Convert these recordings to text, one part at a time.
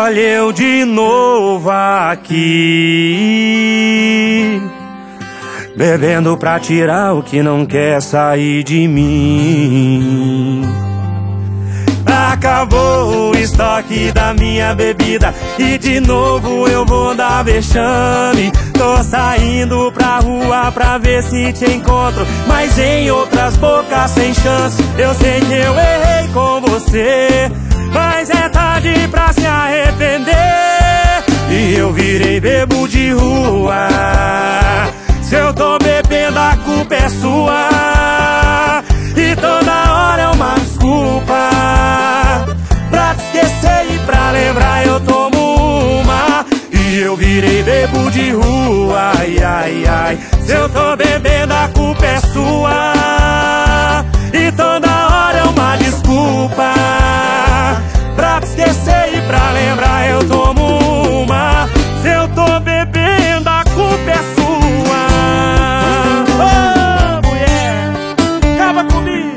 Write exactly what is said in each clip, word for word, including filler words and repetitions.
Olha eu de novo aqui, bebendo pra tirar o que não quer sair de mim. Acabou o estoque da minha bebida e de novo eu vou dar vexame. Tô saindo pra rua pra ver se te encontro, mas em outras bocas sem chance. Eu sei que eu errei com você, mas é tarde pra se arrepender. E eu virei bebo de rua. Se eu tô bebendo a culpa é sua, e toda hora é uma desculpa. Pra te esquecer e pra lembrar eu tomo uma. E eu virei bebo de rua, ai, ai, ai. Se eu tô bebendo a culpa é sua, e toda hora é uma desculpa. Pra te esquecer e pra lembrar eu tomo uma. Se eu tô bebendo a culpa é sua. Ô, oh, mulher, acaba comigo.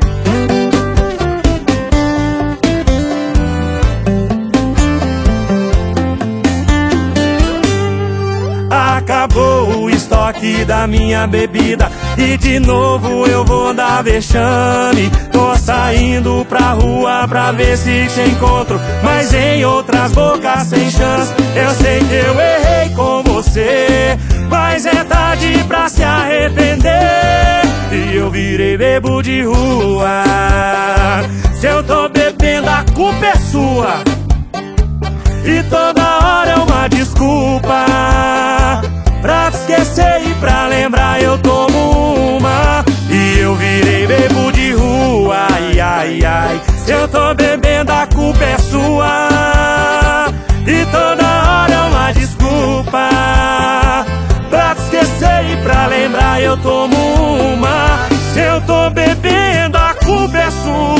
Acabou o estoque da minha bebida e de novo eu vou dar vexame. Tô saindo pra rua pra ver se te encontro, mas em outras bocas sem chance. Eu sei que eu errei com você, mas é tarde pra se arrepender. E eu virei bebo de rua. Se eu tô bebendo a culpa é sua, e toda hora é uma desculpa. Pra te esquecer e pra lembrar eu tomo uma. E eu virei bebo de rua, ai, ai, ai. Se eu tô bebendo a culpa é sua, e toda hora é uma desculpa. Pra te esquecer e pra lembrar eu tomo uma. Se eu tô bebendo a culpa é sua.